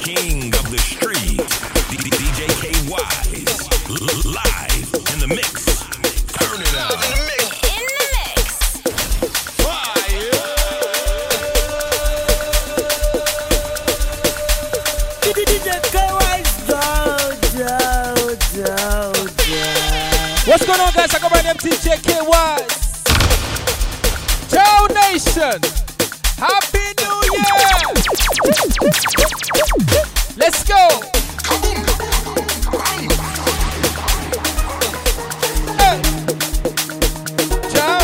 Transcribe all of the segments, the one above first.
king of the street, DJ K-Wise, live in the mix. Turn it up. In the mix. Fire. DJ K-Wise, What's going on, guys? I go by name DJ K-Wise. Joe Nation, Happy New Year! Let's go! Hey. Joe!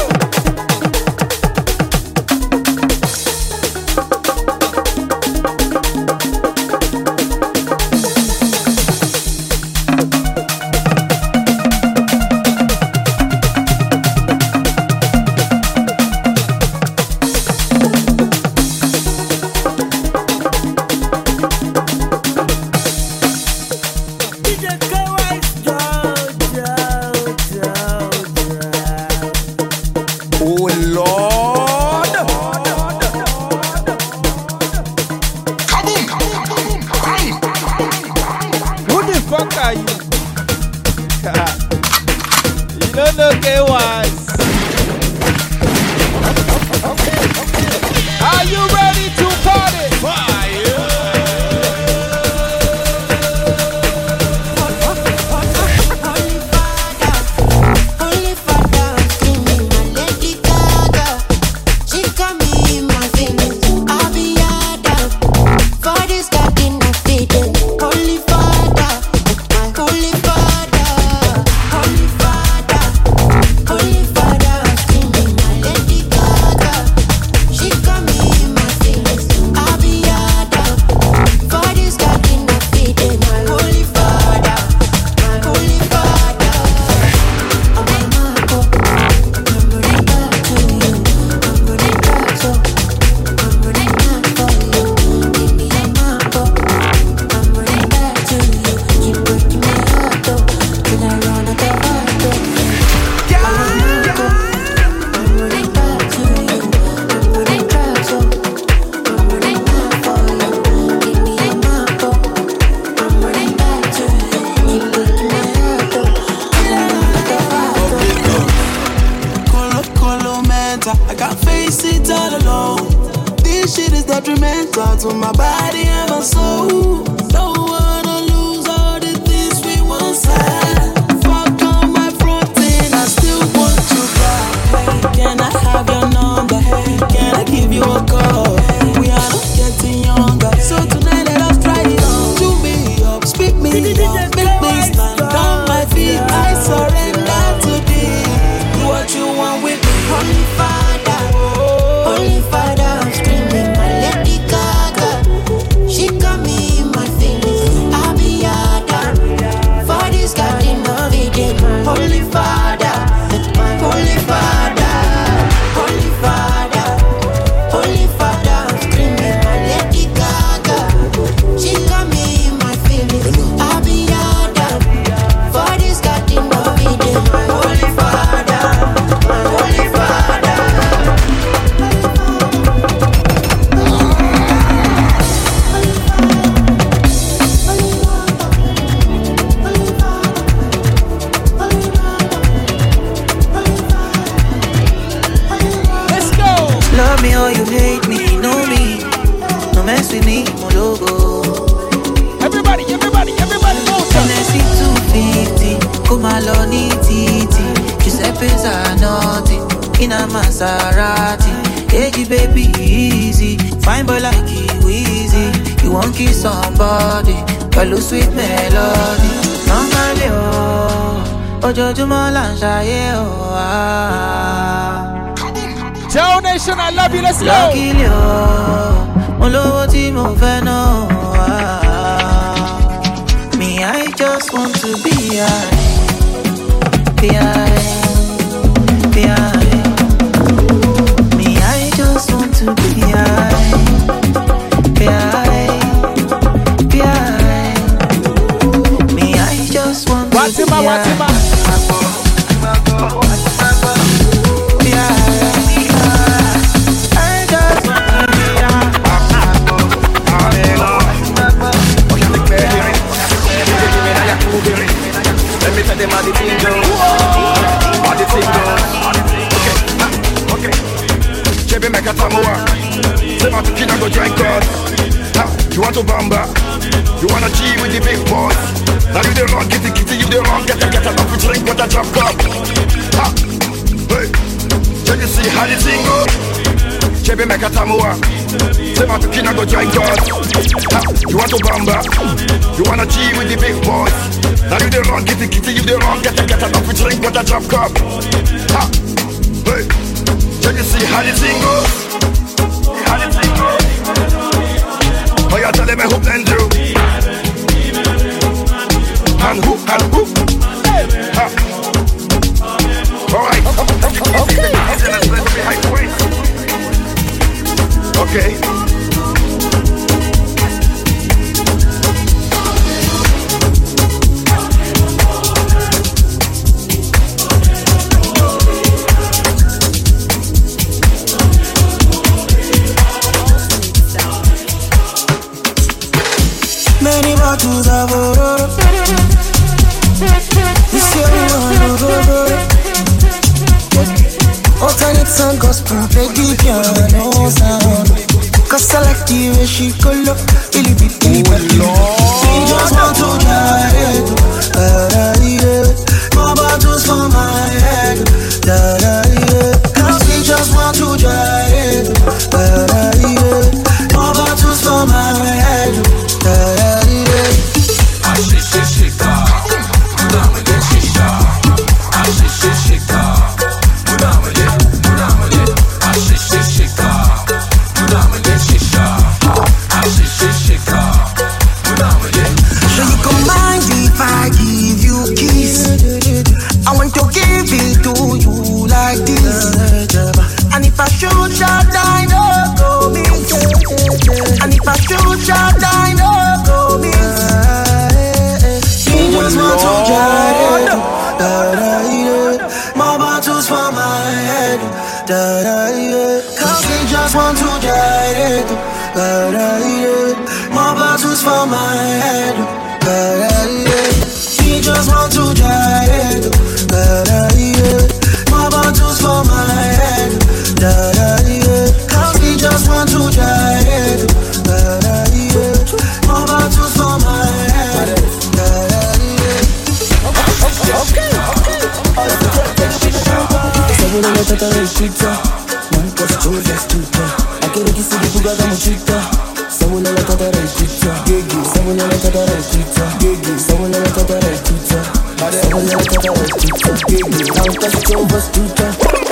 Are you ready to party? Fire! Holy Father, screaming my Lady Gaga. She got me in my feelings. I'll be yada. For this garden of Eden. Holy Father, my Holy Father. Holy Father, Holy Father, screaming my Lady Gaga. She got me in my feelings. I'll be yada. For this garden of Eden. My Holy Father, my Holy Father. I'm a Marco. I'm running back to you. I'm running back so. I'm running back for you. Give me a Marco. I'm running back to you. Keep breaking my heart though. Till I run out of heart though. I'm a Marco. I'm running back to you. I'm running back so. I'm running back for you. Give me a Marco. I'm running back to you. Keep breaking my heart though. Till I run out of heart though. Colo mental, I can't face it all alone. This shit is detrimental to my body and my soul. Don't wanna lose all the things we once had. Fuck on my front end, I still want you back. Hey, can I have your number? Hey, can I give you a call? Hey, we are not getting younger, so tonight let us try it on. Chew me up, spit me up, make me stand on my feet. I surrender to thee. Do what you want with me. Holy Father, Holy Father, I'm screaming my Lady Gaga. She got me in my feelings. I'll be yada. For this garden of Eden. Holy Father, my Holy Father, Holy Father, Holy Father, I'm screaming my Lady Gaga. She got me in my feelings. I'll be yada. For this garden of Eden. Holy Father, my Holy Father. Let's go! Love me or you hate me, know me. No mess with me, my logo. Everybody, move up! Tennessee 250, come along, titi. Giuseppe Zanotti, in a Maserati. Hey, baby, easy. Fine boy like you, easy. You won't kiss somebody, but lose sweet melody. Normally, oh, Ojojumo Lanshaye, oh, ah. Joe Nation, I love you, let's go! Luckily, oh, Olowo tí mo fẹ́ náà, ah. Me, I just want to be high. Be high. Be high. Me, I just want to be high. Be high. Be high. Me, I just want to be Watima. high. Be high. I just want to be high. my picking I go drink us. You want to bamba? You wanna G with the big boys? Now you the wrong, kitty, you the wrong, get up and drink what I drop cup. Hey, can you see how the thing go? Chebe make a tamua. Say my picking I go drink us. You want to bamba? You wanna G with the big boys? Now you the wrong, kitty, you the wrong, get up and drink what I drop cup. Hey, can you see how the thing go? How the thing go? Oh, you tell them who blend you. And who? Ha. All right. Okay. Many bottles of water. This year we wanna go. Alternate song, gospel, play the piano sound. Cause I like the way she color, really bit in the She just want to die. More bottles for my head. Cause we just want to die. More bottles for my head. Cause we just want to die. More bottles for my head. We just want to die. More bottles for my head. Cause we just want to die. More bottles for my head. Sabula la tata del chita, manca chuja chuta. Aquele que se divulga da mochita. Sabula la tata del chita, sabula la tata del chita, sabula la tata del chita, sabula la tata del chita. Manca chuja chuta.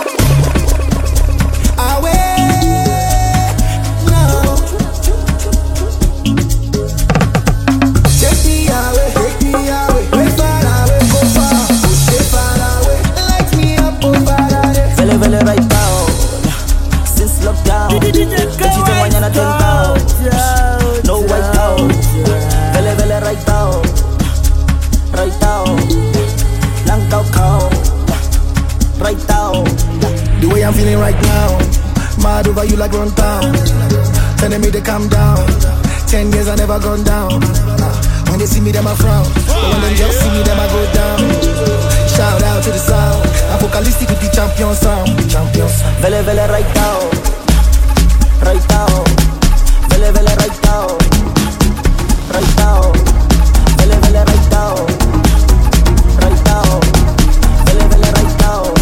I'm feeling right now, mad over you like run town. Telling me to calm down. 10 years I never gone down. When they see me, them I frown. But when they just see me, them I go down. Shout out to the sound. Apocalyptic with the champion sound. Vele vele right now, right now. Vele vele right now, right now. Vele vele right now, right now. Vele vele right now.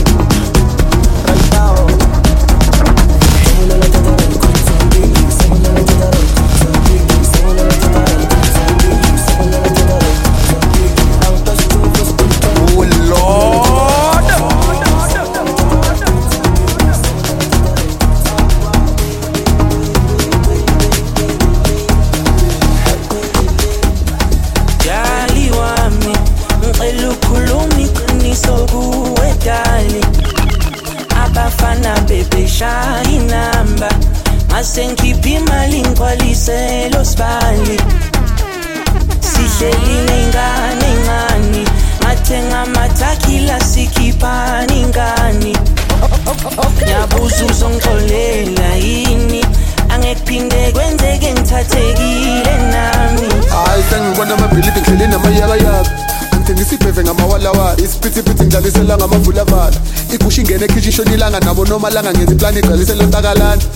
Masengipi imali ngigcwalise lo sibali Sihleli nengane ngani Mathenga amathakila sikhipani ngani Ngiyabuza uzongixolela yini Angekuphinde kwenzeke ngithathekile nami Hayi sengibona amabhilidi ngidlele namayakayaka Ngisibheve ngamawalawala isiphithiphithi ngidlalisela ngamavulavala Igusha ingene ekhishi ishonilanga nabo nomalanga ngenza iplani igcwalisela ontakalana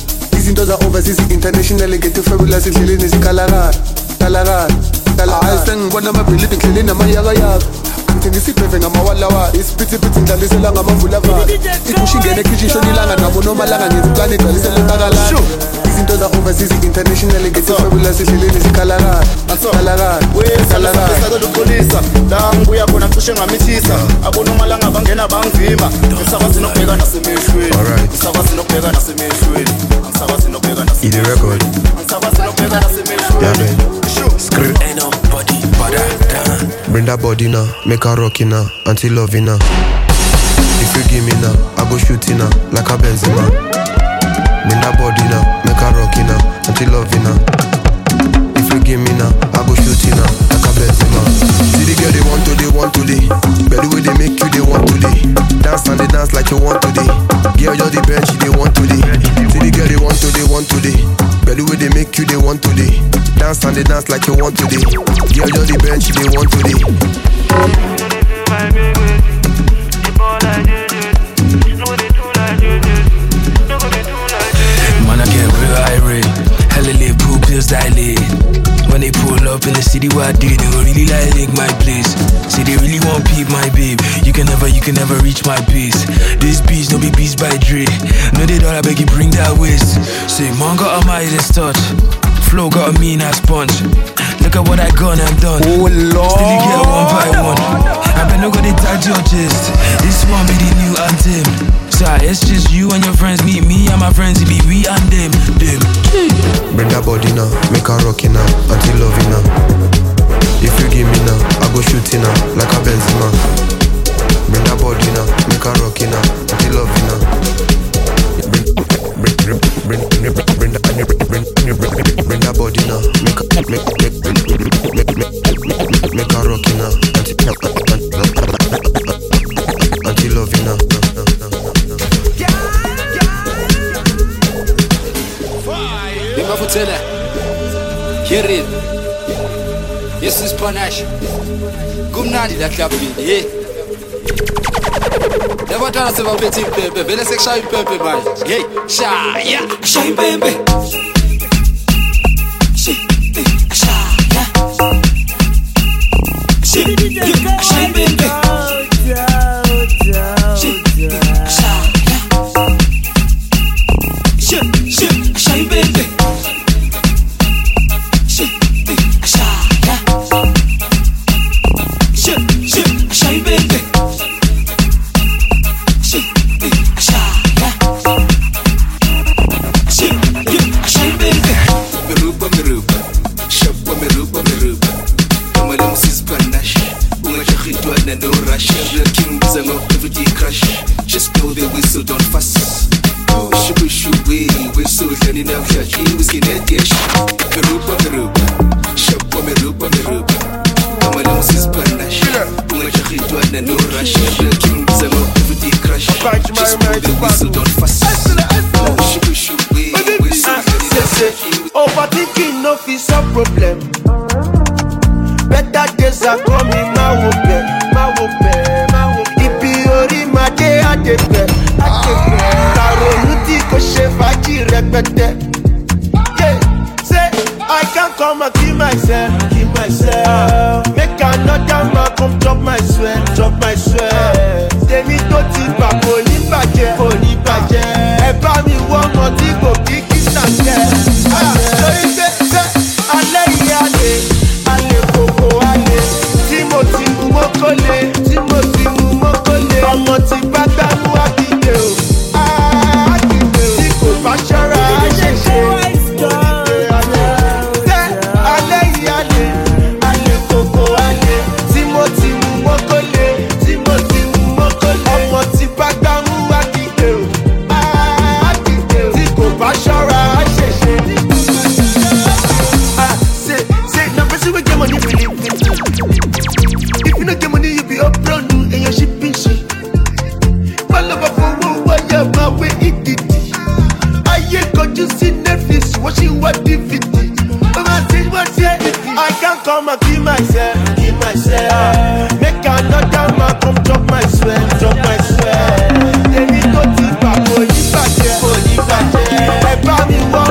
Izinto za overseas international get fabulous endleleni zikhalakala. Hayi sengibona amabhilidi endleleni amayakayaka. Angithengisa ibheve ngamawalawa. Isiphithiphithi ngidlalisela ngamavulavala. Ibushi ingene ekhishi ishonilanga nabo noma langa ngenza iplani igcwalisela entakalana. Izinto za overseas international get fabulous endleleni zikhalakala. Wesalapolisa la ngibuya khona cishe ngamithisa abonomalanga bangena bangivima ngisakwazi nokubheka nasemehlweni ngisakwazi nokubheka nasemehlweni ngisakwazi nokubheka nasemehlweni record ngisakwazi nokubheka nasemehlweni Screw. Ain't nobody but that. Bring that body now, make her rock now, until loving now. If you give me now, I go shooting now, like a Benzema. Bring that body now, make her rock now, until loving now. If you give me now, I go shooting now, like a Benzema. See the girl they want today. But the way they make you, they want today. Dance and they dance like you want today. Girl, you're the bench, they want today. See the girl they want today. But the way they make you, they want today. Dance and they dance like you want today. Girl, you're the bench, they want today. Man, I get real irate. Hella live pool pills dilate. When they pull up in the city where I do, they go really like lick my place. Say they really want peep my babe. You can never reach my pace. This beast no be beast by Dre. No they don't, I beg you bring that waist. Say man got a mighty touch. Flow got a mean ass punch. Look at what I got and I'm done. Oh Lord. Still you get one by one. I bet no go they touch your chest. This one be the new anthem. So it's just you and your friends. Meet me and my friends. It be we and them. Bring that body now, make her rock now, until loving now. If you give me now, I go shooting now, like a Benzema. Bring that body now, make her rock now, until loving now. Bring that body now, make her rock now, until loving now. Tena, hear it. Yes, is Panache. Gumnani la klapini, eh? Never done us about petty pepe. Let's say shy pepe, man. Hey, shy, yeah, shy pepe. Shy, shy pepe. Shy pepe. Just blow the whistle, don't fuss. Shoo-wee, whistle, turning up your key, whiskey, net, yes. Meruba, Shapa, Meruba. Come on, this is Panache. Umachahito and no rush. The king is a everyday crash. Just blow the whistle, don't fuss. Shoo-wee, whistle, turning up your key. Overthinking no is a problem. Better days are coming, my wope. Ipiori ma de adepe. Karonuti ko shefaji repete. Yeah, say I can't come and kill myself. Make another man come drop my sweat. Demi to ti pa poli baje. Eba mi won mo ti go kiki sanke. So ibe ale koko ale. Timothy Mokole. Ọmọ ti bá gbámú àkìdè o. Tí kò bá ṣọ́ra àṣẹṣe. Alẹ́ yìí alẹ́ kòkó alẹ́. Timothy Mokole. Ọmọ ti bá gbámú àkìdè o. Tí kò bá ṣọ́ra àṣẹṣe. Say na person wey get money believe me. If you no get money you be up front and your shipping shit. I can't come and kill myself. Make another man come drop my sweat. They need to think back, Eba mi wọ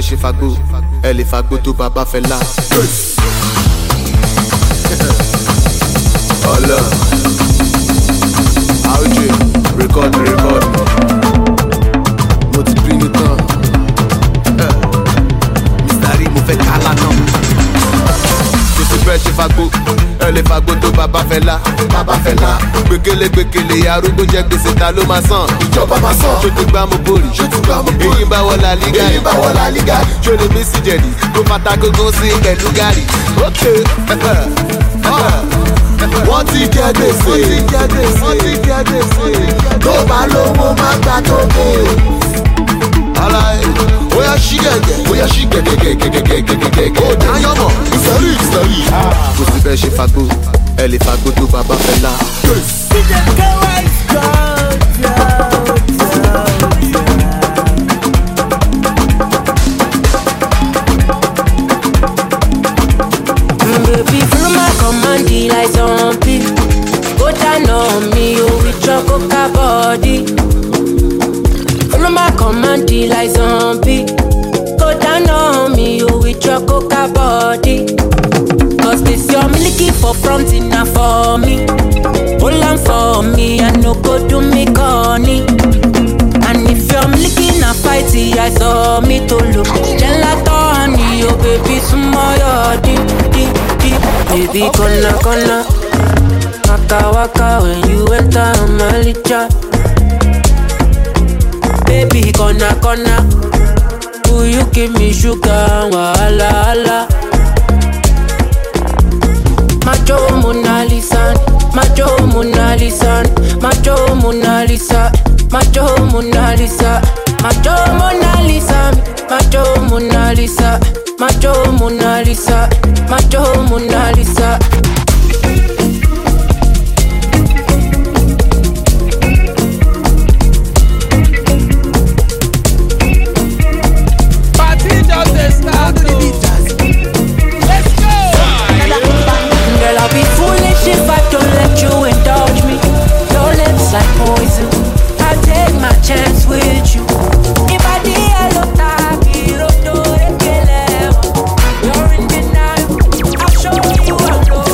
ṣe fagbó, ẹ lè fagbó tó bàbá fẹ́ là. Ọlọ, àwùjọ, record. Mo ti bínú tán. Mr. Rí mo fẹ́ kálá náà. Jésù fẹ́ ṣe fagbó, ẹ lè fagbó tó bàbá fẹ́ là. Gbékélé arúgbó jẹ gbèsè ta ló máa san. Ìjọba máa san. Ṣé ti gbá mo borí? Èyí bá wọ La Liga. Ṣé lè mí sí jẹ̀dí? Kó fata gógó sí pẹ̀lú gàrí. Wọ́n ti jẹ gbèsè. Tó bá lówó má gbà tó dé. Alaye, oya ṣí gẹ̀gẹ̀. Ó dáyọ̀ mọ̀, ìsẹ̀rí. Kò sí bẹ́ẹ̀ ṣe fagbó, ẹ lè fagbó tó bàbá fẹ́ là. Baby, follow my command, like zombie. Go down on me, oh, with your coca body. Follow my command, like zombie. Go down on me, oh, with your coca body. Cause this your milky for front enough for me. Hold on for me, I no go do me corny. And if you're licking a fighty, I saw me to look. Gelato honey, oh baby, tomorrow, di. Baby, gonna waka when you enter my licha. Baby, gonna will you give me sugar, wahala. Macho Mona Lisa, Party just a start. Let's go. Girl, I'll be foolish if I don't let you indulge me. Your lips like poison, I'll take my chance with you. If I did look like you're in denial, I'll show you I'm lost.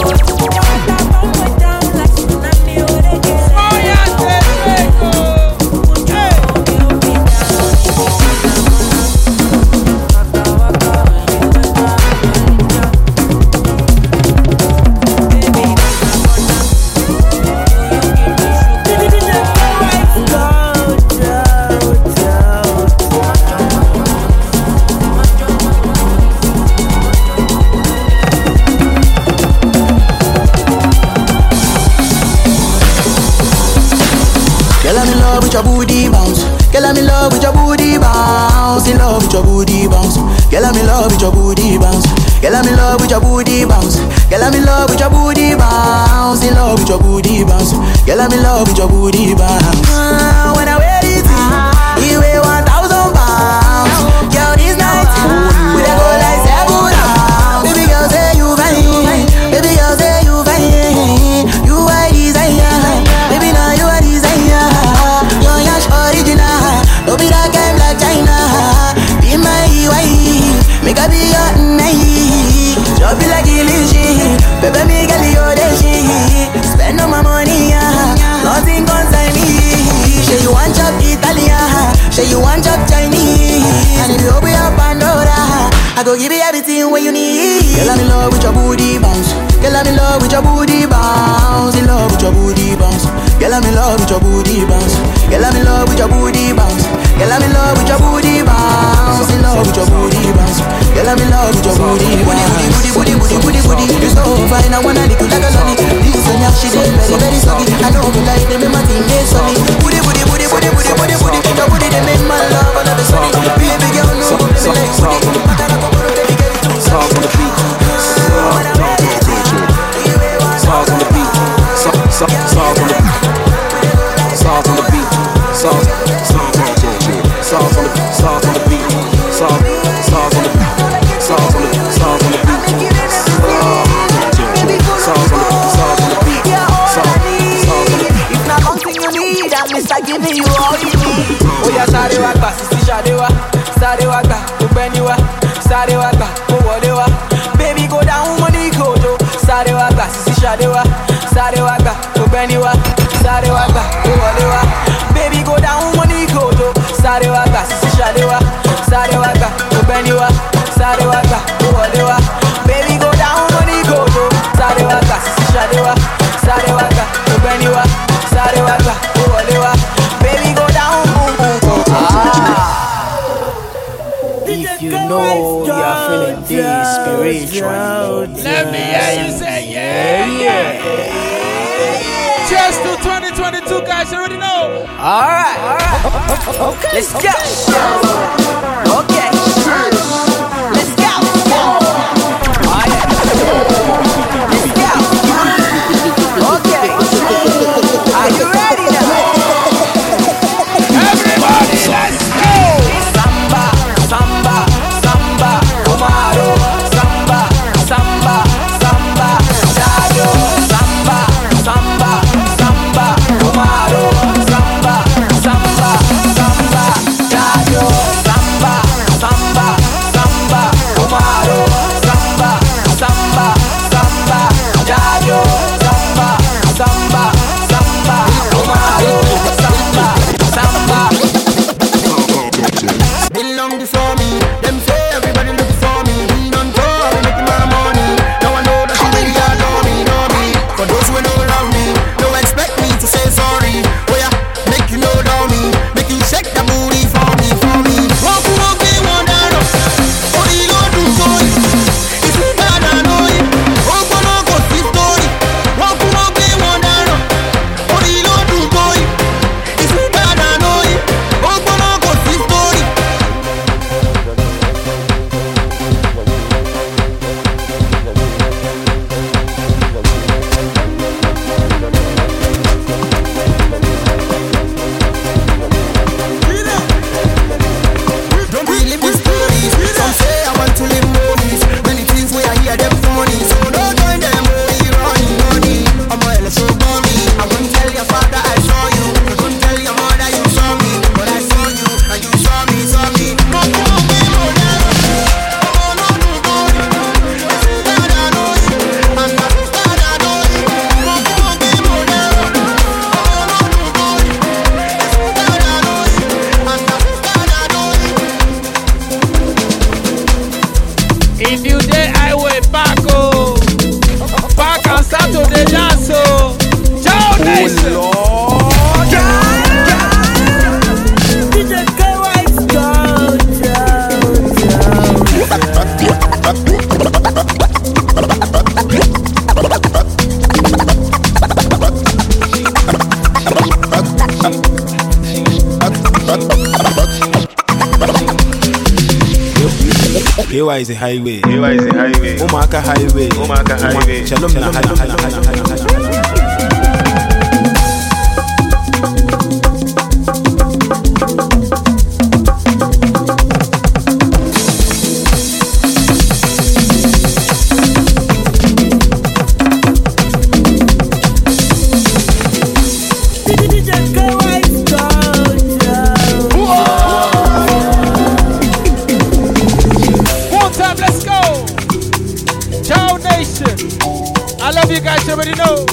Girl, I'm in love with your booty bounce. Girl, I'm in love with your booty bounce. In love with your booty bounce. Girl, I'm in love with your booty bounce. Girl, I'm in love with your booty bounce. Girl, I'm in love with your booty bounce. In love with your booty bounce. Girl, I'm in love with your booty bounce. When I wear it, you weigh 1,000 pounds. Girl, this night we dey go like 7 rounds. Baby girl, say you fine. Baby girl, say you fine. You are desire. Baby, now you are desire. Your yash original. Don't be that game like China. Be my wife. Make I be your night. Just be like illusion. Baby, me get you the shit. Spend all my money, nothing concern me. Say you want chop Italian. Say you want chop Chinese. And if you open your Pandora, I go give you everything what you need. Girl, I'm in love with your booty bounce. Girl, I'm in love with your booty bounce. In love with your booty bounce. Girl, I'm in love with your booty bounce. Girl, I'm in love with your booty bounce. Girl, I'm in love with your booty bounce. In love with your booty bounce. Girl, I'm in love with your booty bounce. Booty. You so fine, I wanna lick you like a sunny. This one, yeah, she did very soggy. I know you like them, my thing is sunny. Booty. Your booty, they make my love all of a sudden. Baby girl, no, let me like booty. Baby girl, too Sauce on the beat. Sauce on the beat. Sauce on the beat. Sauce on the beat. Sauce on the beat. Sauce on the beat. Sauce on the beat. Sauce on the beat. Sauce on the beat. Sauce on the beat. If not something you need, I'm Mr. Giving you all you need. Oh yeah, sorry, wagba, sisi shade wa, sorry wagba. gbẹ́ni wá, sáré wá gbà, kó wọlé wá. Baby go down money kojo, sáré wá gbà, sisi ṣadé wá, sáré wá gbà, kó gbẹ́ni wá, sáré wá gbà, kó wọlé wá. Baby go down money kojo, sáré wá gbà, sisi ṣadé wá, sáré wá gbà, kó gbẹ́ni wá, sáré wá gbà, kó wọlé wá. Baby go down money kojo, sáré wá gbà, sisi ṣadé wá, sáré wá gbà, kó gbẹ́ni wá, sáré wá gbà, kó wọlé wá. Baby go down boom boom kojo. If you know you are feeling this spiritually, Let me hear you say yeah. Cheers to 2022, guys. You already know. Alright. Okay. Let's go. Okay. Let's go. Oh, yeah. Let's go. Okay. Are you ready now? Everybody, let's go. Samba, samba, samba, Omaro. Samba, samba, samba, Dayo. Samba, samba, samba, Omaro. Samba, samba, samba, Dayo. Samba, samba, samba, Omaro. Samba, samba, samba, Dayo. Samba, samba, samba, Omaro. Samba, samba. Been long before me, them say everybody look for me. Been on tour, we making my money. Now I know that you really adore me, know me. For those who don't love me, don't expect me to say sorry. Oh yeah, make you know down me, make you shake that booty for me, for me. Walk walk me one down, oh you don't do sorry. It's too bad I know it. Walk walk go see story. Walk walk me one down, oh you don't do sorry. It's too bad I know it. Walk walk go see story. Don't believe these stories. Some say I want to live movies. Many things where I hear them funny. So don't join them where you running money. I'm a hell so bummy. I wouldn't tell your father I saw you. I couldn't tell your mother you saw me. But I saw you and you saw me, saw me. No, no, no, no, no. Oh, no, no, no. This is bad, I know it. And that is bad, I know it. No, no, no, no, no. Oh, no, no, no. This is bad, I know it. And that is bad, I know it. If you day highway back oh, back and start to the dance oh. Ciao Nation. DJ K-Wise, Hewa is a highway. Omaka highway. Shalom na One time, let's go. Ciao Nation. I love you guys, you already know.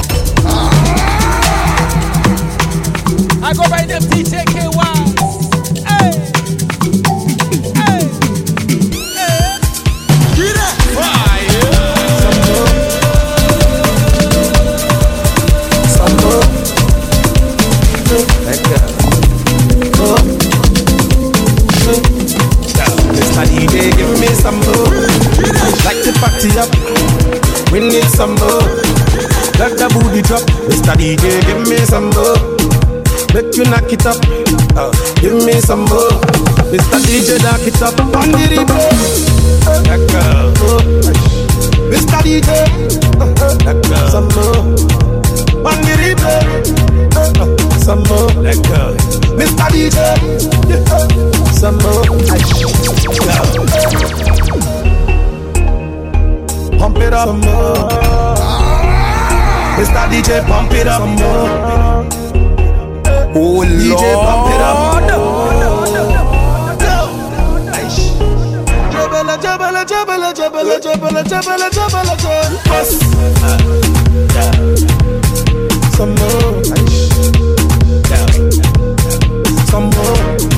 I go by them DJ KY. Hey. Hey. Hey. Get it. Fire. Mr. DJ, give me some more. Like to party up. We need some more. Let the booty drop. Mr. DJ, give me some more. Make you knock it up. Give me some more. Mr. DJ, knock it up. On the rhythm. Mr. DJ, some more. On the rhythm. Some more. Mr. DJ, some more. Pump it up some more. Mr. DJ, pump it up some more. Oh DJ, pump it up. Some more. Some more.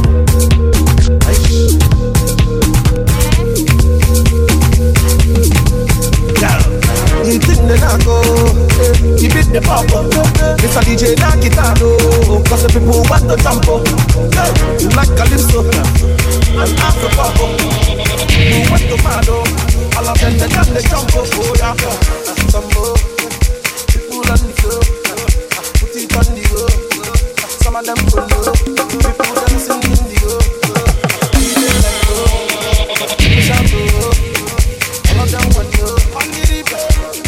You think the nago, you beat the papa. Mr. DJ knock it out, cause the people want the jumpo. You like Calypso, and after papa. You want the mado, all of them they got the jumpo. Oh yeah, some more. People on the floor, put it on the road. Some of them don't know, people dancing in the road. DJ let go, push out the road. All of them want to on the replay.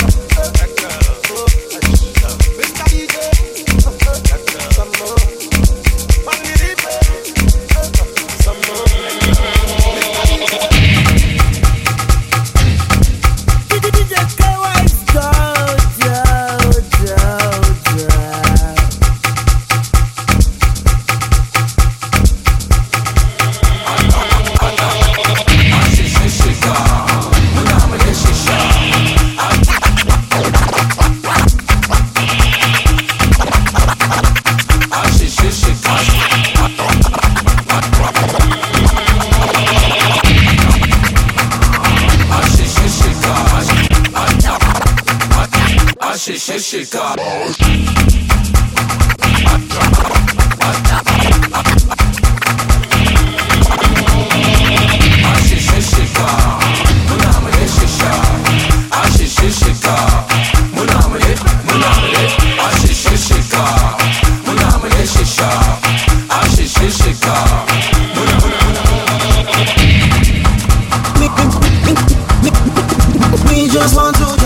We just want to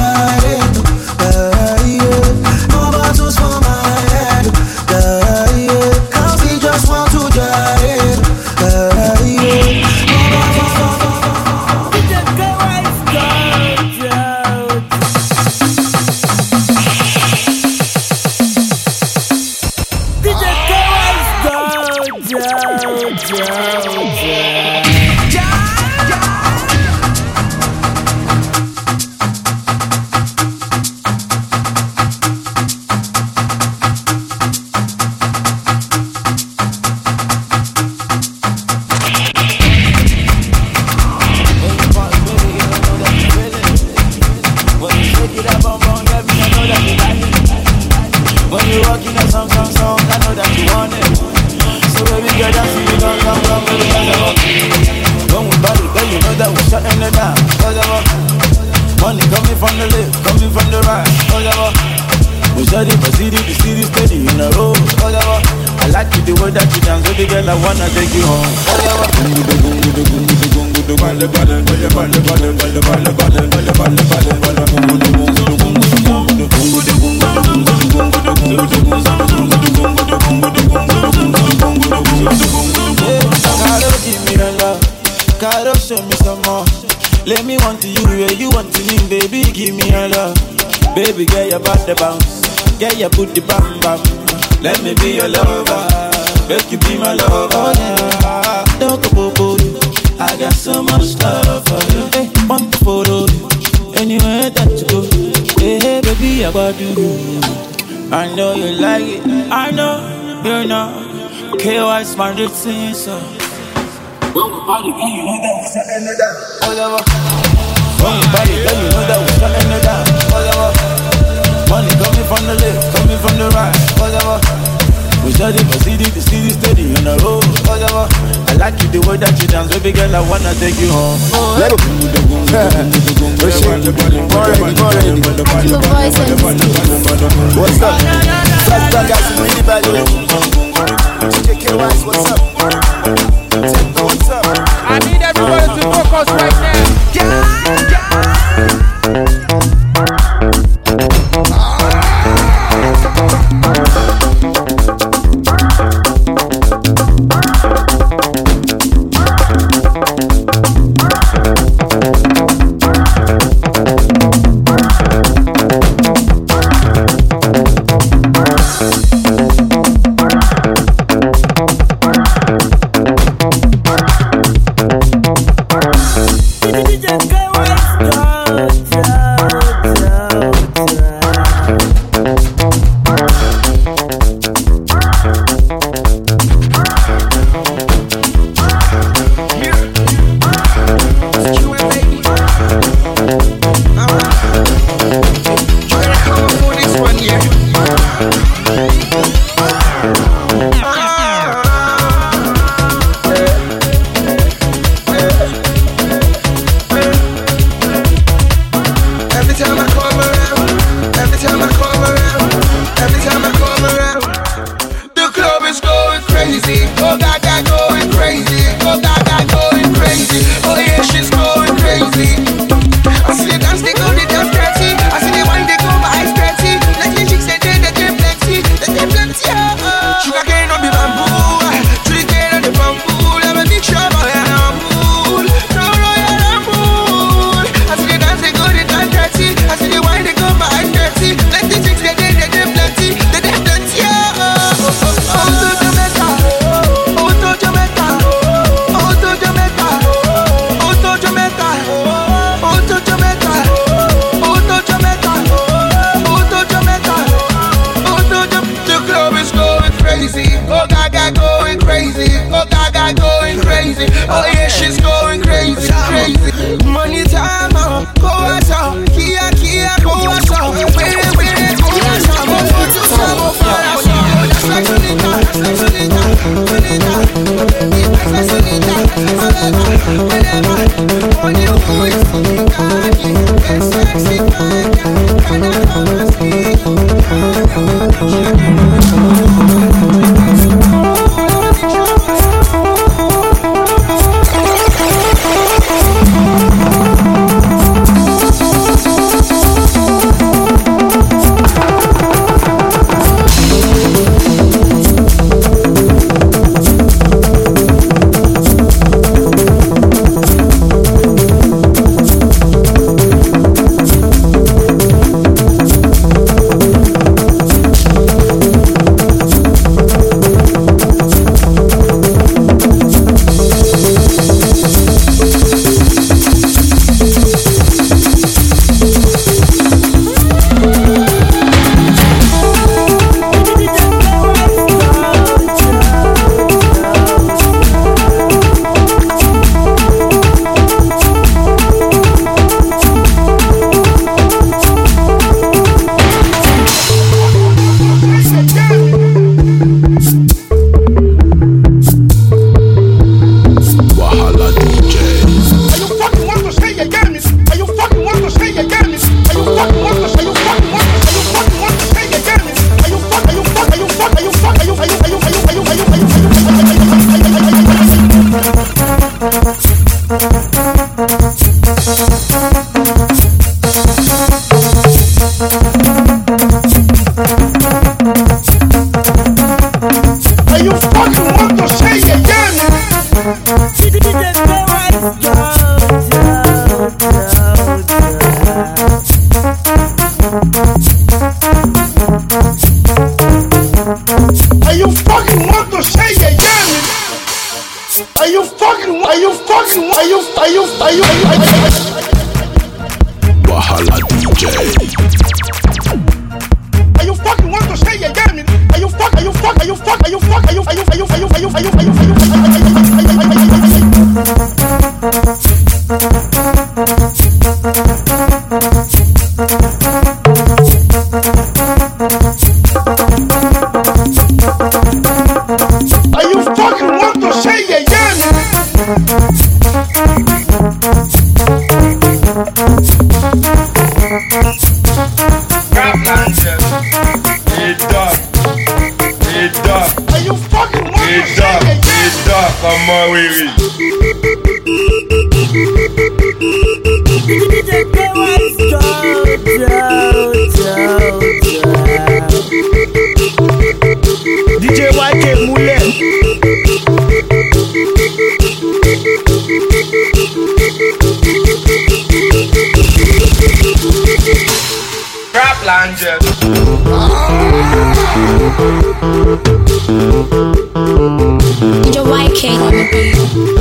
Money coming from the left, coming from the right. We study, but see the city steady in a row. I like it the way that you dance with the girl. I wanna take you home. Give me the love, gotta show me some more. Let me want to you where you want to me, baby. Give me your love, baby. Get your body bounce, get your booty bam bam. Let me be your lover, make you be my lover. Oh yeah, don't go boo. I got so much love for you. Hey, want to follow you anywhere that you go. Hey, baby, I got you. I know you like it. I know you know. KY smart routine, so. When we party, girl, you know that we're shutting it down. When we party, girl, you know that we're shutting it down. Money coming from the left, coming from the right. We study, but see the city steady in a row. I like you the way that you dance, baby girl. I wanna take you home. Let go. What's up? I got some mini value. What's up? I need everybody to focus right now. Are you fucking? Wahala DJ. Are you fucking want to say you get me? Are you fuck? Are you fucking want to say you get me? Are you fucking want to say you get me? Come on, we DJ YK Mule. Rap Langer. DJ YK on the beat.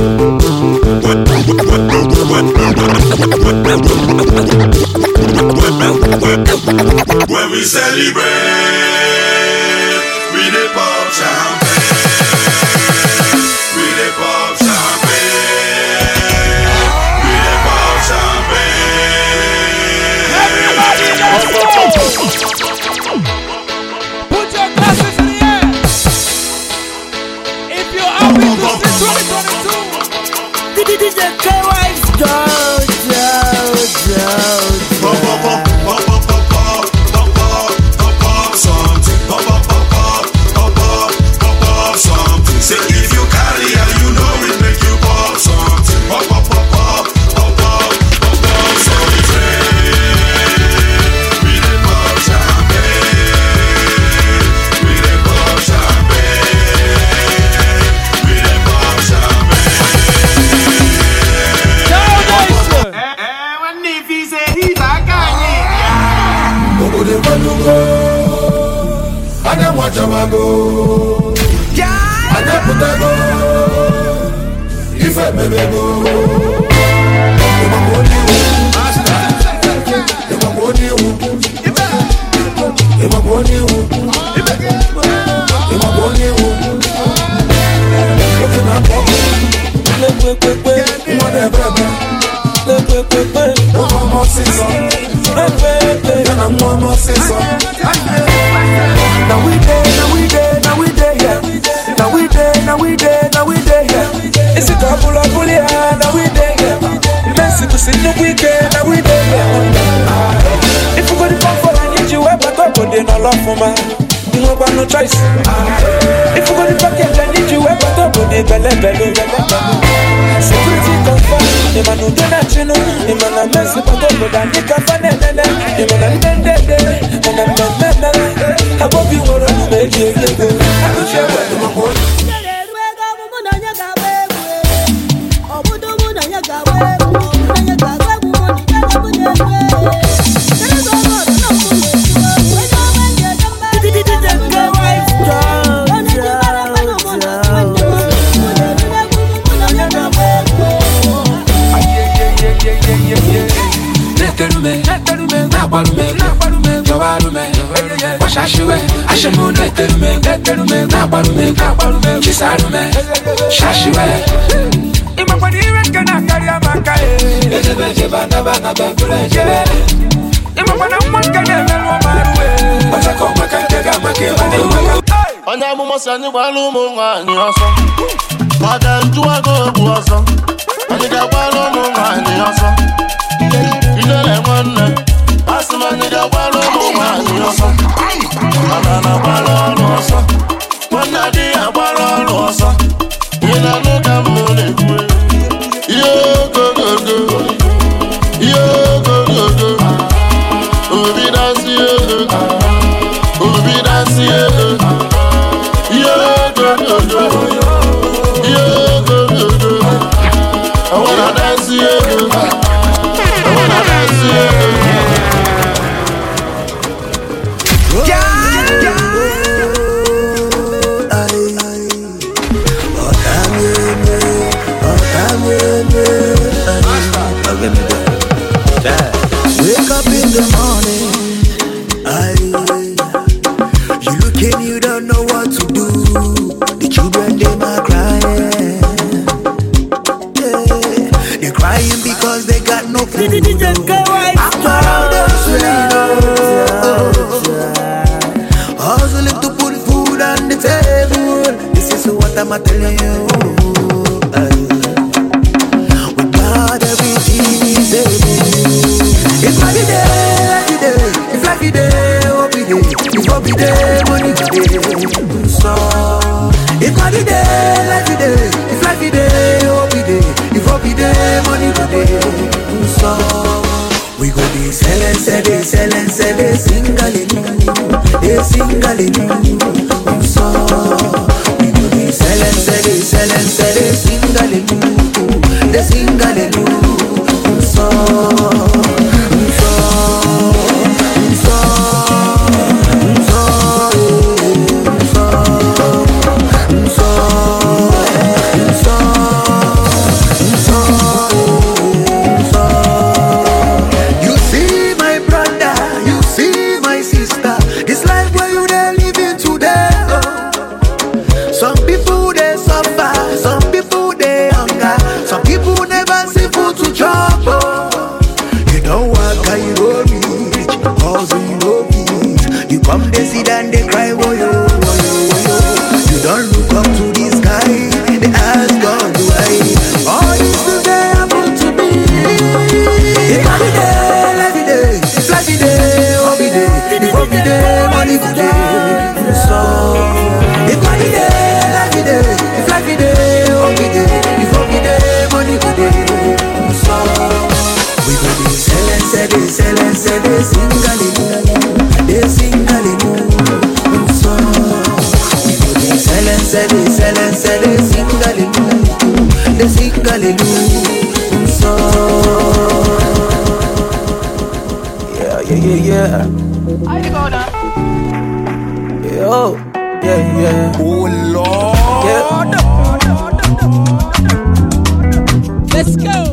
When we celebrate, we dey pop champagne. We dey pop champagne. We dey pop champagne. Everybody, let's go! Put your glasses in the air. If you're happy to see 2022, DJ K-Wise, go. Something. Say if you carry her, you know it make you pop something. Pop, pop, pop, pop, pop, pop, pop something. We dey pop champagne. We dey pop champagne. We dey pop champagne. When if he say he's a guy, I don't watch him go. I don't put a go. If I may go, Now we there, yeah. It's a couple of bully, now we there, yeah. Mexico City weekend, now we there, yeah. If you go to comfort, I need you, but I go there, no love for man. You know got no choice. If you go to pocket, I need you, but I go there, belly. Security comfort, the man who do not you know, the man a mess, but I go there, Nick and Fanny, the man a dead, and I'm I hope you were on the make it go. I could share with you. Onye amụmọsị anyị gbara ụmụ nwaanyị ọsọ maka njụwago bụ ọsọ anyị ga-agbara ụmụ nwaanyị ọsọ ijele nwanne asị m anyị ga-agbara ụmụ nwaanyị ọsọ mana na-agbara ọrụ ọsọ nwanne dị ya agbara ọrụ ọsọ ị na-anụ ka m na-ekwu ihe ogogogo ihe ogogogo obi dasị ego obi dasị ego I wanna dance you. I wanna dance you. Wake up in the morning, you looking, you don't know what to do. The children, they might crying. They're crying because they got no food. After all those hustling to put food on the table. This is what I'm telling you. With God, everything is able. It's like a day, it's like a day, hope it day. If hope it day, money today. So it's like a day, like a day, it's like a day, hope it day. If hope it day, money today. So we go be selling, sing hallelujah, they sing hallelujah. So we go be selling, sing hallelujah, they sing hallelujah. So come they see and they cry, woyo, woyo, woyo. You don't look up to the sky, they ask God why. All this today happened to me. It's like a day, like a day, it's like a day, hope it day, if hope it day, money today. So it's like a day, like a day, it's like a day, hope it day, if hope it day, money today. So we go be selling, sing hallelujah. They sing hallelujah. So we go be selling, sing hallelujah. They sing hallelujah. So yeah. How you go now? Yo, yeah. Oh Lord. Yeah. Let's go.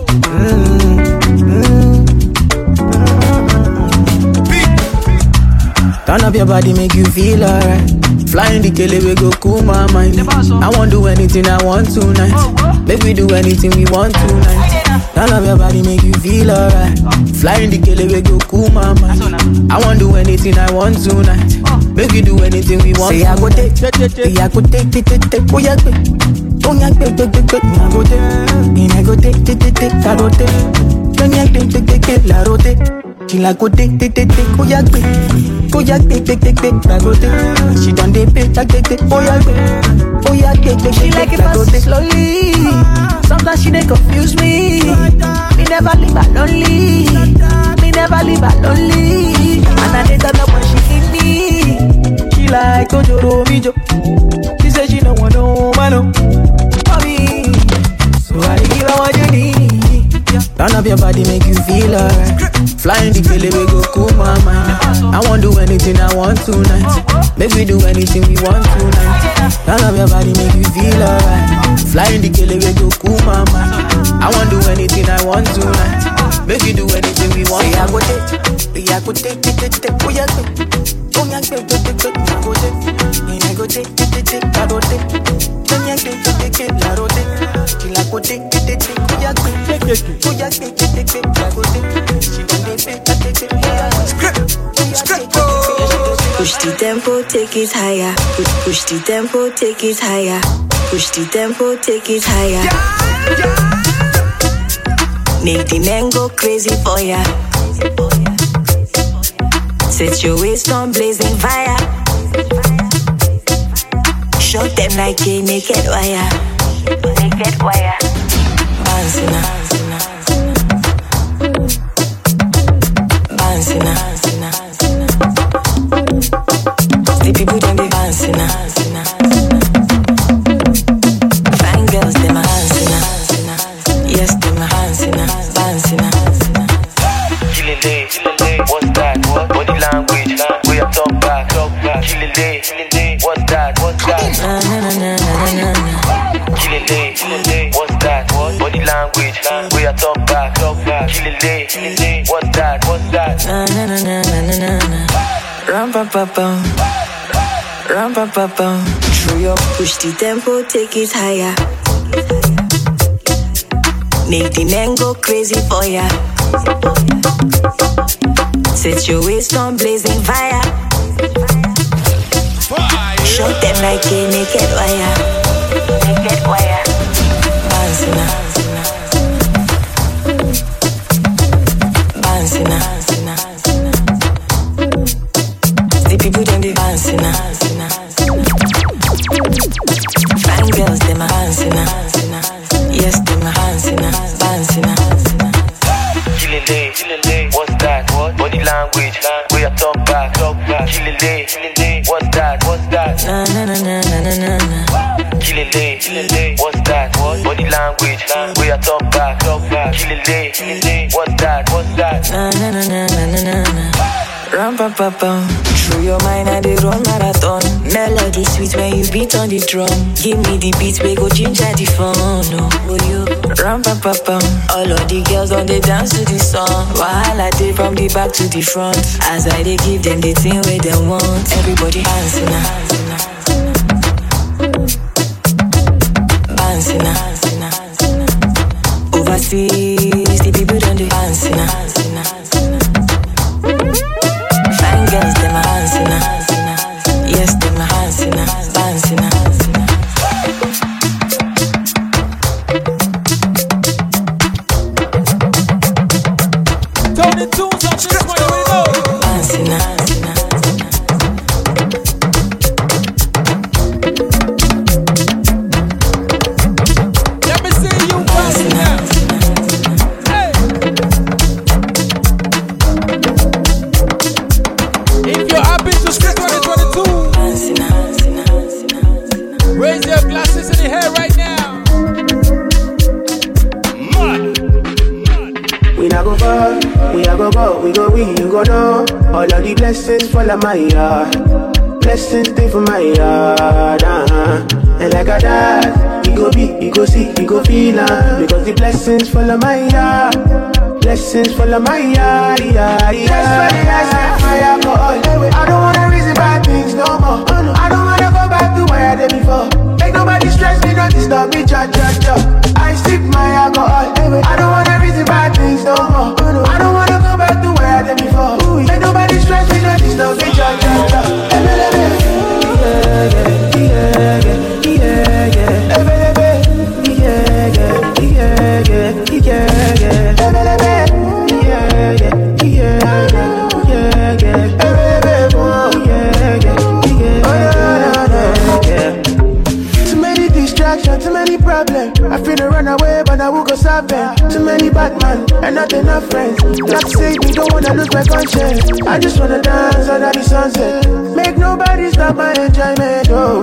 Turn up your body, make you feel alright. Flying the kele, we go cool my mind. I won't do anything I want tonight. Make we do anything we want tonight. Turn up your body, make you feel alright. Flying the kele, we go cool my mind. I won't do anything I want tonight. Make we do anything we want. Say I go take, I go take. Oh yeah, I go take, I go take, la rote. She like go take, oh yeah, go yeah, la rote. She done dey pay, oh yeah, she like it fast slowly. Sometimes she dey confuse me. Me never leave her lonely. And I dey turn up when she need me. She like Ojoro Mijo. She say she don't want no man for me. So I give her what you need. Turn up your body, make you feel alright. Flying the kele, we go cool my mind. I won't do anything I want tonight. Make we do anything we want tonight. Turn up your body, make you feel alright. Flying the kele, we go cool my mind. I won't do anything I want tonight. Make we do anything we want. Say I go take, oh yeah, Push the tempo, take it higher. Push the tempo, take it higher. Push the tempo, take it higher. Make the men go crazy for ya. Set your waist on blazing fire. Shock them like a naked wire. Naked wire. Bouncing up. Bouncing up. The people them be bouncing up. Fine girls them a bouncing up. Yes them a bouncing up. Killing what's that? What? Body language, way up talk back. Killing what's that? Killing what's that? What? Body language. language. We are talk back. Kill it, what's that? Na na na na na na na. Ram pa pa pam. Ram pa pa pam. Through your push the tempo, take it higher. Make the men go crazy for ya. Set your waist on blazing fire. Shoot them like a naked wire. Bouncing up. The people them be bouncing up. Fine girls them a bouncing up. Yes them a bouncing up. Killing, what's that? Body language, we are talk back. Killing, what's that? Na na na na na na na. Killing, what's that? Body language, we are talk back. Killing, what's that? Na na na na na na na. Ram pa pa pam. Through your mind I dey run marathon. Melody sweet when you beat on the drum. Give me the beat we go ginger the fun. Oh you ram pa pa pam. All of the girls on they dance to the song. Wahala dey from the back to the front. As I dey give them the thing where they want. Everybody bouncing now. Bouncing now. Overseas the people don't do bouncing now. Girls, them a dancing, yes, them a dancing. Tony Tunes on this one, you know. Dancing. Let me see you dancing now. Hey. If you're happy to see 2022, raise your glasses in the air right now. We not go far, we a go go, we go win, you go know. All of the blessings fall on my yard. Blessings stay for my yard, And like a dad, we go be, we go see, we go feel because the blessings fall on my yard. Blessings fall on my yard, That's why I set fire for all. I don't wanna reason bad things no more. I don't wanna go back to where I did before. Make nobody stress me, don't disturb me, cha. I sip my alcohol. I don't wanna reason bad things no more. I don't wanna go back to where I did before. Make nobody stress me, don't disturb me, cha. Too many distractions, too many problems. I finna run away, but I will go solve them. Too many bad men and not enough friends. Not to say me, don't wanna lose my conscience. I just wanna dance under the sunset. Make nobody stop my enjoyment. Oh.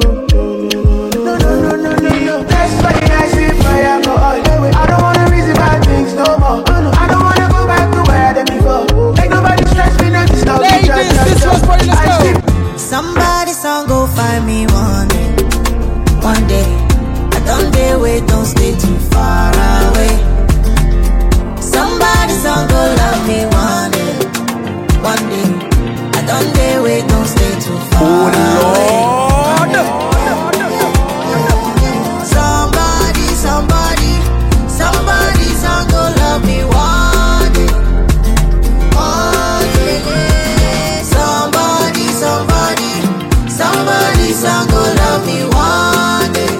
No. That's why I see fire alcohol. I don't wanna reason bad things no more. I don't wanna go back to where I did before. Make nobody stress me, not to stop. Ladies, this was for you, let's go. Somebody song go find me one day. I don't dare wait, don't stay too far away. Somebody song go love me one day. I don't dare wait, don't stay too far away. Somebody song go love me one day. Somebody song go love me one day.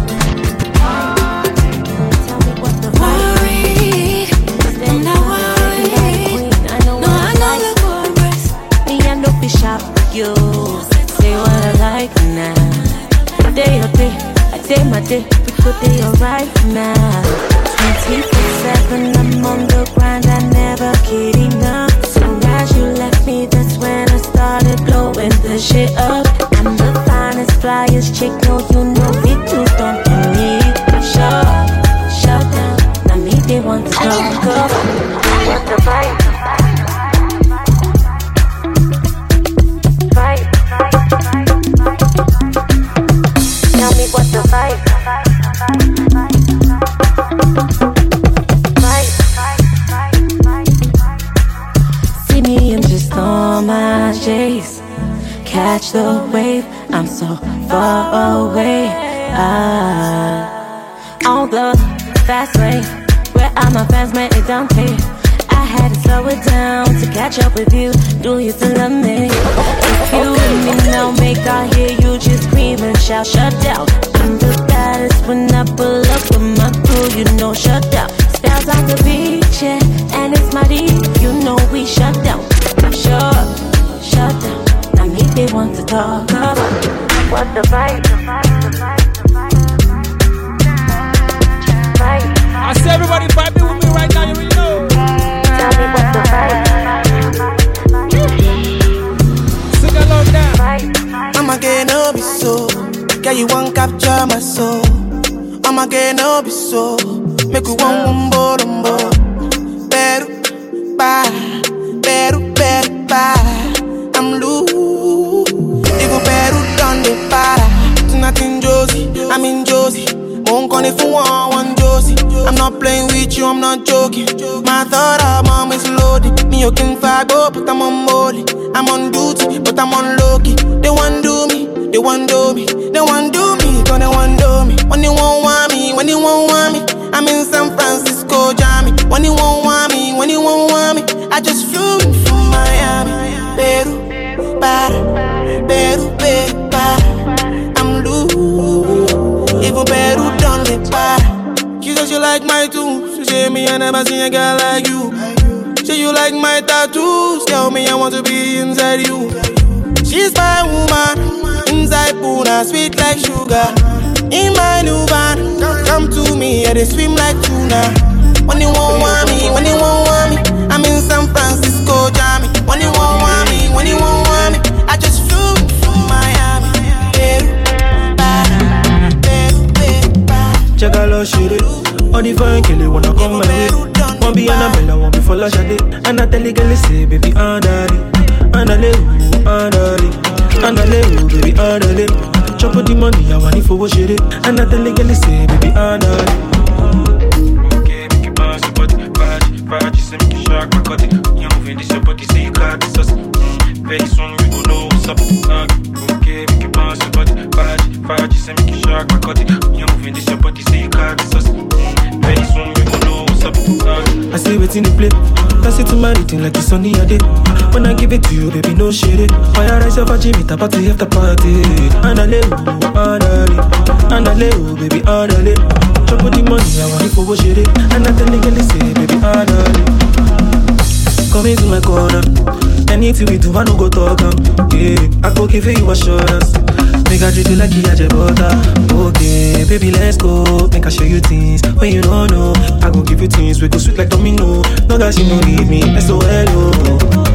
Worried, I'm not worried. No, I know the chorus. Me and no fish out you. Say what I like now. Day or day, I day my day. We could be alright now. 24/7, I'm on the grind. I never kid enough. Soon as you left me, that's when I started blowing the shit up. I'm the finest, flyest chick. No, you know me too. Don't give me shut down. Now me they want to talk up. What's the fight? Tell me what's the fight? the wave, I'm so far away. On the fast lane, where all my fans made it down here. I had to slow it down to catch up with you. Do you still love me? If you with me now, make I hear you just scream and shout, shut down. I'm the baddest when I pull up with my crew, you know, shut down. Styles on the beach, yeah, and it's my deep, you know we shut down. Shut down. I mean they want to talk about what the fight. I see everybody vibing with me right now, you already know. Tell me what the fight. Sing along now. I'ma get no be so. Girl, you won't capture my soul. I'ma get no be so. Make you one umbo. Better, bye. I'm loose. Even better done the para. Tonight in Josie, I'm in Josie. Won't call if you want Josie. I'm not playing with you, I'm not joking. My thought of mom is loaded. Me, you can fag up, but I'm on molly. I'm on duty, but I'm on low-key. They want do me, they want do me. They want do me, gonna want do me. When you won't want me, when you won't want me. I'm in San Francisco, Jammy. When you won't want me, when you won't want me. I just flew in from Miami. Peru, I'm loose. Even Peru done the para. She says you like my tunes. She say me I never seen a girl like you. Say you like my tattoos. Tell me I want to be inside you. She's my woman. Inside Puna, sweet like sugar. In my new van, come to me, yeah, they swim like tuna. When you won't want me, when you won't want me. I'm in San Francisco, Jammy. When you won't want me, when you won't want me. I just flew from Miami. Check out love shit. All the fine kill wanna come my way. Won't be Annabella, won't be for Lasha Day. And I tell the girl, say, baby, andale, baby, andale. Chop up the money, I want it for what shit. And I tell the girl, say, baby, andale. Okay, make it bounce, your body, party, say make it shock, my body. You moving this your body, say you got this us. Very soon we gon' know what's up. Okay, make it bounce, your body, party, say make it shock, my body. You moving this your body, say you got this us. Very soon we gon' know what's up. I say what's in the plate. Pass it to my eating like it's sunny a day. When I give it to you, baby, no shade. Fire rise up a Jimmy, the party after party. Andale, baby, andale. Chop up the money, I want it for what shit. And I tell the girl, say, baby, andale. Come into my corner. Anything we do, I no go talk. Yeah, I go give you assurance. Make I treat you like you had your butter. Okay, baby, let's go. Make I show you things when you don't know. I go give you things we go sweet like domino. No guys, you don't leave me. Let's go hello.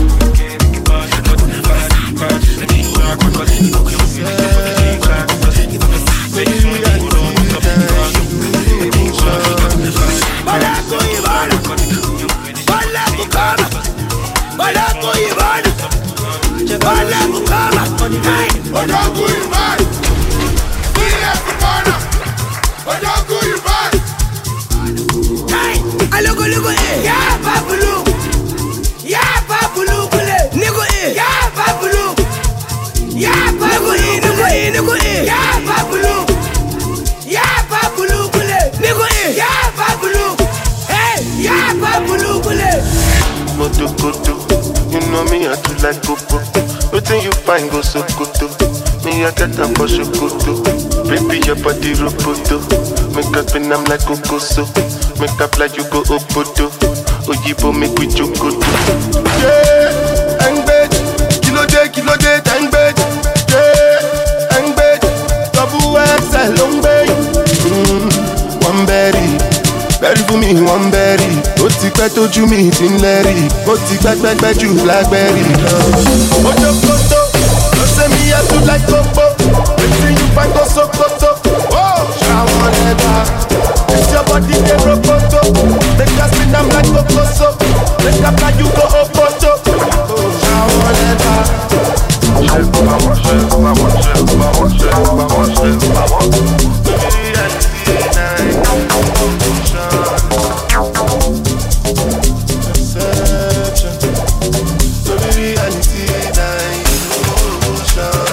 You know me, I do like Coco. Waiting you find go so good. Me, I get them for Shokoto. Baby, your body roboto. Make up and I'm like Coco so. Make up like you go Opoto. Oyibo make we Chokoto. Yeah, and bed. Kilo day, tang bed. Yeah, and bed. Double XL, long bed. One berry. Berry for me, one berry. Ó ti pẹ́ tójú mi ti ń lẹ́rì. Ó ti pẹ́ jù blackberry lọ. Ojo koto, no say me I too like Coco. Wetin you find go Sokoto? Oh, ṣàwọn lẹ́gbà. This your body dey rokoto. Make us spin am like Kokoso. Make up like you go Opoto. Oh, ṣàwọn lẹ́gbà. Perception, so be reality, now.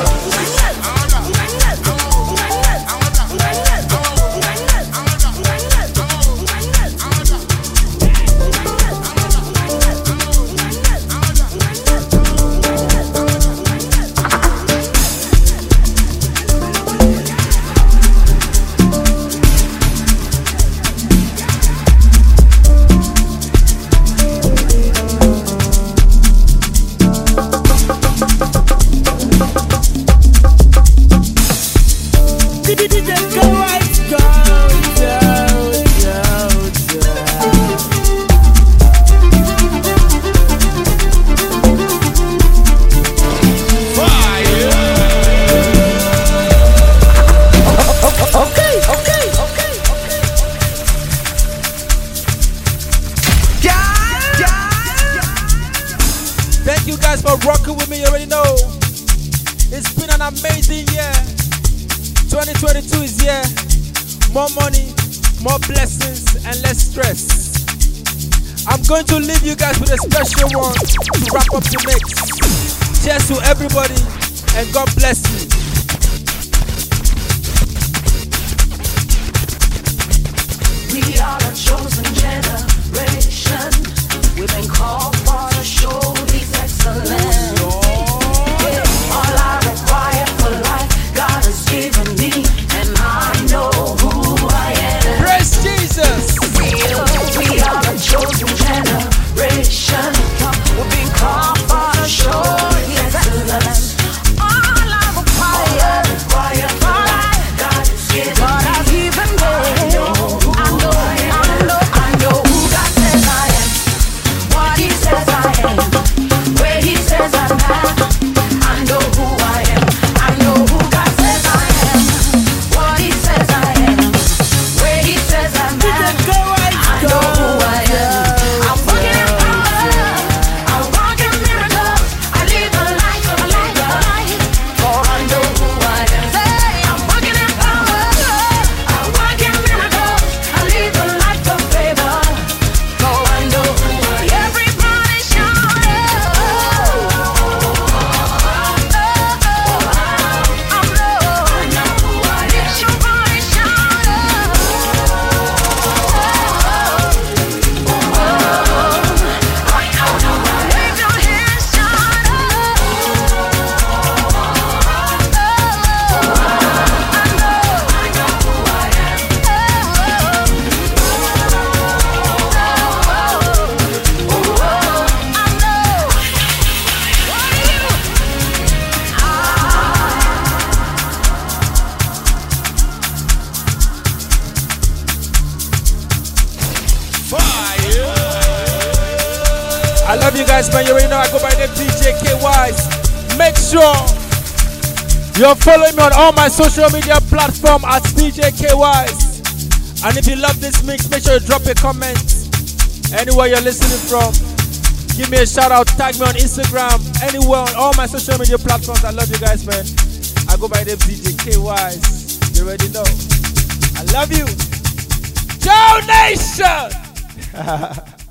for rocking with me. You already know. It's been an amazing year. 2022 is here. More money, more blessings, and less stress. I'm going to leave you guys with a special one to wrap up the mix. Cheers to everybody, and God bless you. We are a chosen generation. We've been called for to show His excellence. All I require for life, God has given me, and I know who I am. Praise Jesus. We are a chosen generation. We've been called for to show His excellence. All I require for life, God has given me. God has given me. I know who God says I am, what He says I am, where He says I'm at. I know who I am. I know who God says I am, what He says I am, where He says I'm at. I know who I am. I'm walking in power. I'm walking miracles. I live a life of labor. For I know who I am. I'm walking in power. I'm walking miracles. I live a life of favor. For I know who I am. Everybody shout I love you guys, man. You already know I go by the name DJ K-Wise. Make sure you're following me on all my social media platforms at DJ K-Wise. And if you love this mix, make sure you drop a comment anywhere you're listening from. Give me a shout out, tag me on Instagram, anywhere on all my social media platforms. I love you guys, man. I go by the name DJ K-Wise. You already know. I love you. Joe Nation!